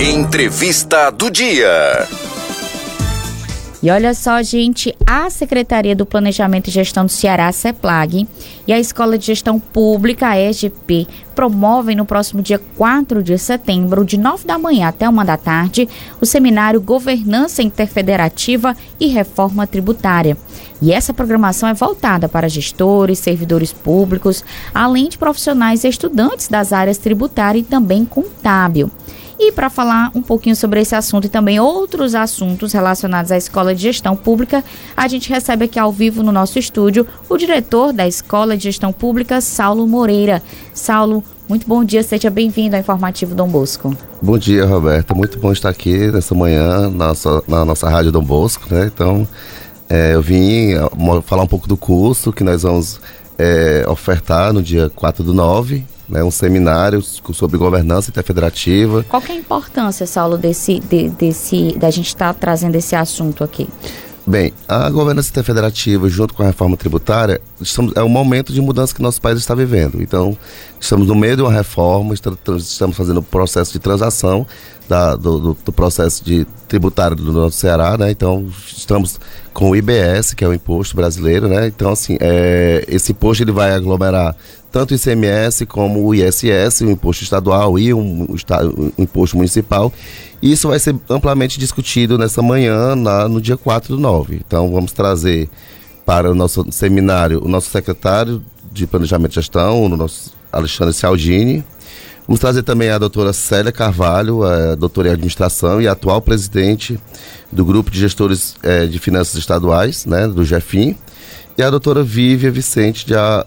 Entrevista do dia. E olha só, gente, a Secretaria do Planejamento e Gestão do Ceará, a CEPLAG, e a Escola de Gestão Pública, a EGP, promovem no próximo dia 4 de setembro, de 9 da manhã até 1 da tarde, o seminário Governança Interfederativa e Reforma Tributária. E essa programação é voltada para gestores, servidores públicos, além de profissionais e estudantes das áreas tributária e também contábil. E para falar um pouquinho sobre esse assunto e também outros assuntos relacionados à Escola de Gestão Pública, a gente recebe aqui ao vivo no nosso estúdio o diretor da Escola de Gestão Pública, Saulo Moreira. Saulo, muito bom dia, seja bem-vindo ao Informativo Dom Bosco. Bom dia, Roberta, muito bom estar aqui nessa manhã na nossa Rádio Dom Bosco, né? Então, eu vim falar um pouco do curso que nós vamos ofertar no dia 4/9, um seminário sobre governança interfederativa. Qual que é a importância, Saulo, da gente estar trazendo esse assunto aqui? Bem, a governança interfederativa junto com a reforma tributária é um momento de mudança que nosso país está vivendo. Então, estamos no meio de uma reforma, estamos fazendo o processo de transação do processo tributário do nosso Ceará, né? Então, estamos com o IBS, que é o Imposto Brasileiro, né? Então, assim, esse imposto ele vai aglomerar tanto o ICMS como o ISS, o Imposto Estadual e o Imposto Municipal. E isso vai ser amplamente discutido nessa manhã, no dia 4/9. Então, vamos trazer para o nosso seminário o nosso secretário de Planejamento e Gestão, o nosso Alexandre Cialdini. Vamos trazer também a doutora Célia Carvalho, doutora em Administração e atual presidente do Grupo de Gestores de Finanças Estaduais, né, do GEFIN. E a doutora Vívia Vicente,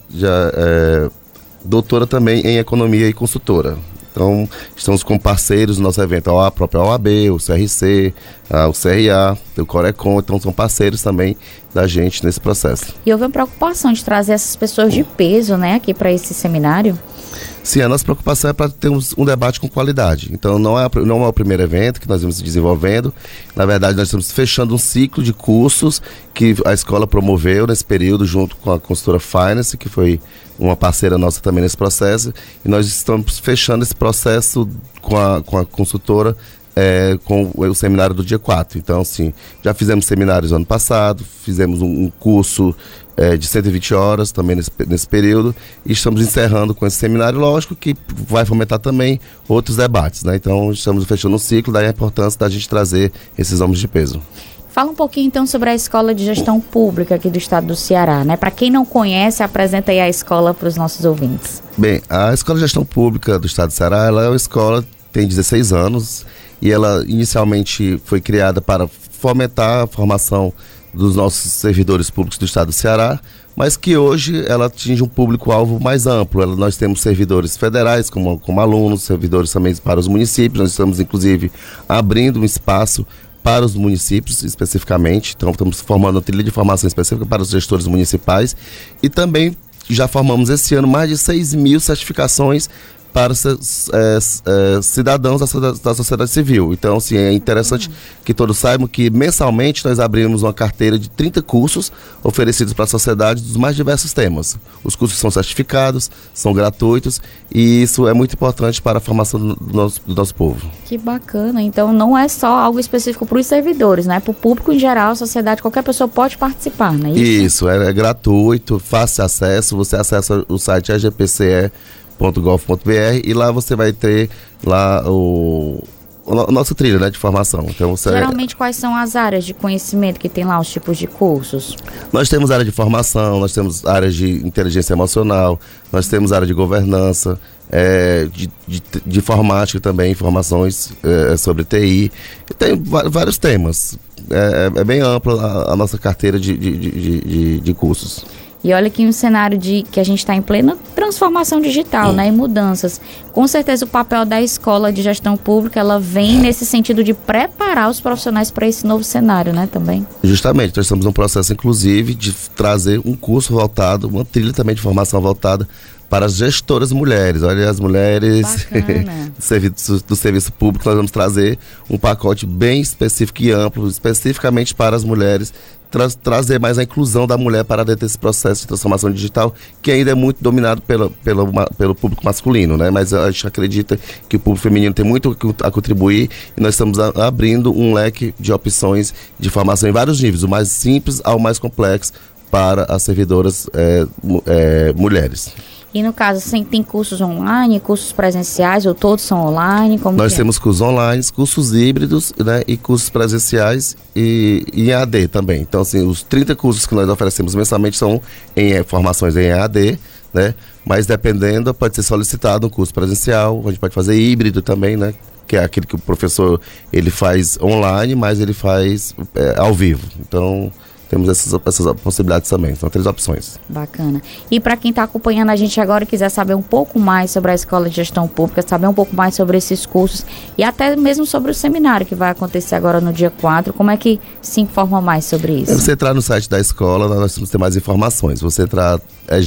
doutora também em Economia e consultora. Então, estamos com parceiros no nosso evento, a própria OAB, o CRC, o CRA, o Corecon, então são parceiros também da gente nesse processo. E houve uma preocupação de trazer essas pessoas de peso, né, aqui para esse seminário? Sim, a nossa preocupação é para termos um debate com qualidade. Então, não é o primeiro evento que nós vamos desenvolvendo. Na verdade, nós estamos fechando um ciclo de cursos que a escola promoveu nesse período, junto com a consultora Finance, que foi uma parceira nossa também nesse processo. E nós estamos fechando esse processo com a consultora, com o seminário do dia 4. Então, assim, já fizemos seminários ano passado, fizemos um curso de 120 horas também nesse período, e estamos encerrando com esse seminário, lógico que vai fomentar também outros debates, né? Então, estamos fechando um ciclo, daí a importância da gente trazer esses homens de peso. Fala um pouquinho então sobre a Escola de Gestão Pública aqui do estado do Ceará, né? Para quem não conhece, apresenta aí a escola para os nossos ouvintes. Bem, a Escola de Gestão Pública do estado do Ceará, ela é uma escola, tem 16 anos, e ela inicialmente foi criada para fomentar a formação dos nossos servidores públicos do estado do Ceará, mas que hoje ela atinge um público-alvo mais amplo. Nós temos servidores federais como alunos, servidores também para os municípios. Nós estamos, inclusive, abrindo um espaço para os municípios especificamente. Então, estamos formando uma trilha de formação específica para os gestores municipais, e também já formamos esse ano mais de 6.000 certificações para cidadãos da sociedade civil. Então, assim, é interessante que todos saibam que mensalmente nós abrimos uma carteira de 30 cursos oferecidos para a sociedade dos mais diversos temas. Os cursos são certificados, são gratuitos, e isso é muito importante para a formação do nosso povo. Que bacana. Então, não é só algo específico para os servidores, né? Para o público em geral, a sociedade, qualquer pessoa pode participar, não é isso? Isso, é gratuito, fácil acesso. Você acessa o site agpce.gov.br e lá você vai ter lá o nosso trilho, né, de formação. Então, geralmente, quais são as áreas de conhecimento que tem lá, os tipos de cursos? Nós temos área de formação, nós temos áreas de inteligência emocional, nós temos área de governança, de informática também, informações sobre TI. Tem vários temas. É bem ampla a nossa carteira de cursos. E olha que um cenário que a gente está em plena transformação digital, né, e mudanças. Com certeza o papel da Escola de Gestão Pública, ela vem nesse sentido de preparar os profissionais para esse novo cenário, né, também. Justamente, nós estamos num processo, inclusive, de trazer um curso voltado, uma trilha também de formação voltada para as gestoras mulheres. Olha, as mulheres do serviço público, nós vamos trazer um pacote bem específico e amplo, especificamente para as mulheres, trazer mais a inclusão da mulher para dentro desse processo de transformação digital, que ainda é muito dominado pelo público masculino, né? Mas a gente acredita que o público feminino tem muito a contribuir e nós estamos abrindo um leque de opções de formação em vários níveis, do mais simples ao mais complexo, para as servidoras mulheres. E no caso, tem cursos online, cursos presenciais, ou todos são online? Nós temos cursos online, cursos híbridos, né, e cursos presenciais e em EAD também. Então, assim, os 30 cursos que nós oferecemos mensalmente são em formações em EAD, né, mas dependendo, pode ser solicitado um curso presencial, a gente pode fazer híbrido também, né, que é aquele que o professor ele faz online, mas ele faz ao vivo. Então, temos essas possibilidades também, são 3 opções. Bacana. E para quem está acompanhando a gente agora e quiser saber um pouco mais sobre a Escola de Gestão Pública, saber um pouco mais sobre esses cursos e até mesmo sobre o seminário que vai acontecer agora no dia 4, como é que se informa mais sobre isso? Você entrar no site da escola, nós vamos ter mais informações. Você entrar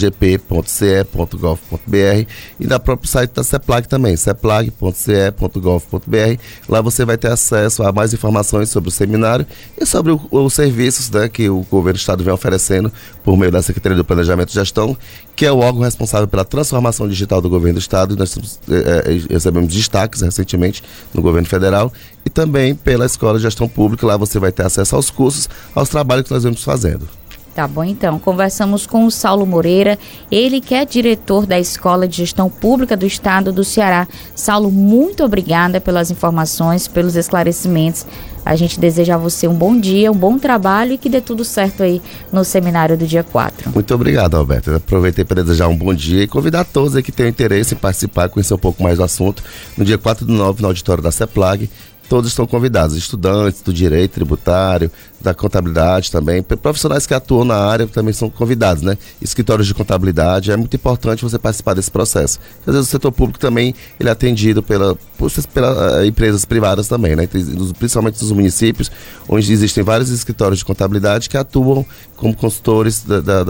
egp.ce.gov.br e no próprio site da CEPLAG também, ceplag.ce.gov.br. Lá você vai ter acesso a mais informações sobre o seminário e sobre os serviços, né, que o governo do estado vem oferecendo por meio da Secretaria do Planejamento e Gestão, que é o órgão responsável pela transformação digital do governo do estado. Nós recebemos destaques recentemente no governo federal e também pela Escola de Gestão Pública. Lá você vai ter acesso aos cursos, aos trabalhos que nós vamos fazendo. Tá bom, então. Conversamos com o Saulo Moreira, ele que é diretor da Escola de Gestão Pública do Estado do Ceará. Saulo, muito obrigada pelas informações, pelos esclarecimentos. A gente deseja a você um bom dia, um bom trabalho e que dê tudo certo aí no seminário do dia 4. Muito obrigado, Alberto. Aproveitei para desejar um bom dia e convidar todos aí que tenham interesse em participar, conhecer um pouco mais do assunto, no dia 4/9, no auditório da CEPLAG. Todos estão convidados, estudantes do direito tributário, da contabilidade também, profissionais que atuam na área também são convidados, né? Escritórios de contabilidade, é muito importante você participar desse processo. Às vezes o setor público também ele é atendido pelas empresas privadas também, né? Principalmente nos municípios, onde existem vários escritórios de contabilidade que atuam como consultores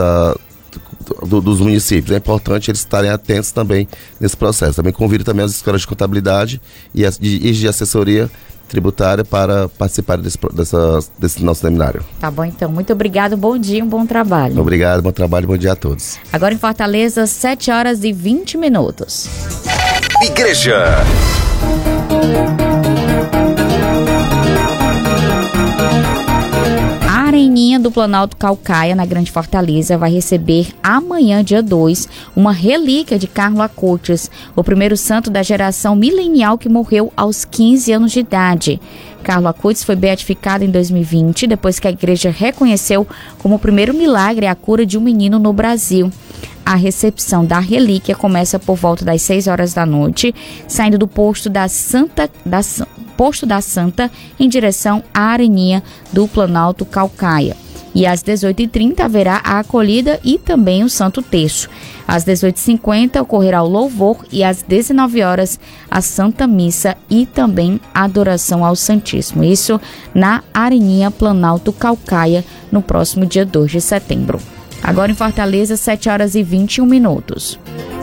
dos municípios. É importante eles estarem atentos também nesse processo. Também convido também as escolas de contabilidade e de assessoria tributária para participar desse nosso seminário. Tá bom, então. Muito obrigado, bom dia, um bom trabalho. Obrigado, bom trabalho, bom dia a todos. Agora em Fortaleza, 7h20. Igreja. A Areninha do Planalto Caucaia, na Grande Fortaleza, vai receber amanhã, dia 2, uma relíquia de Carlo Acutis, o primeiro santo da geração milenial que morreu aos 15 anos de idade. Carlo Acutis foi beatificado em 2020, depois que a igreja reconheceu como o primeiro milagre a cura de um menino no Brasil. A recepção da relíquia começa por volta das 6 horas da noite, saindo do posto da Santa em direção à Areninha do Planalto Caucaia. E às 18h30 haverá a acolhida e também o Santo Terço. Às 18h50 ocorrerá o louvor e às 19 horas a Santa Missa e também a adoração ao Santíssimo. Isso na Areninha Planalto Caucaia, no próximo dia 2 de setembro. Agora em Fortaleza, 7h21.